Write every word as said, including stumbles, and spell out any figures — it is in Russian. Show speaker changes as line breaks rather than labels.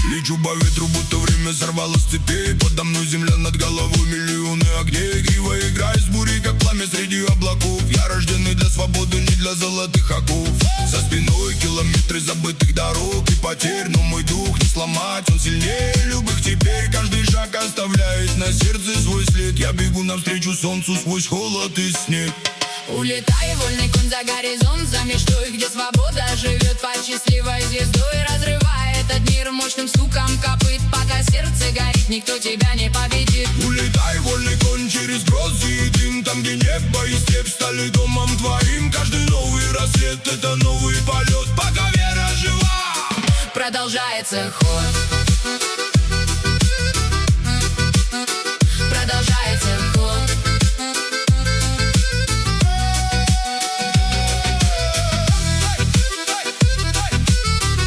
Лечу по ветру, будто время сорвало с цепей. Подо мной земля, над головой миллионы огней. Игриво играет с бурей, как пламя среди облаков. Я рожденный для свободы, не для золотых оков. За спиной километры забытых дорог и потерь, но мой дух не сломать, он сильнее любых. Теперь каждый шаг оставляет на сердце свой след. Я бегу навстречу солнцу сквозь холод и снег.
Улетай, вольный конь за горизонт, за мечтой, где свобода живет под счастливой звездой. Разрывает этот мир мощным стуком копыт. Пока сердце горит, никто тебя не победит.
Улетай, вольный конь, через грозы и дым. Там, где небо и степь стали домом твоим. Каждый новый рассвет — это новый полет. Пока вера жива,
продолжается ход.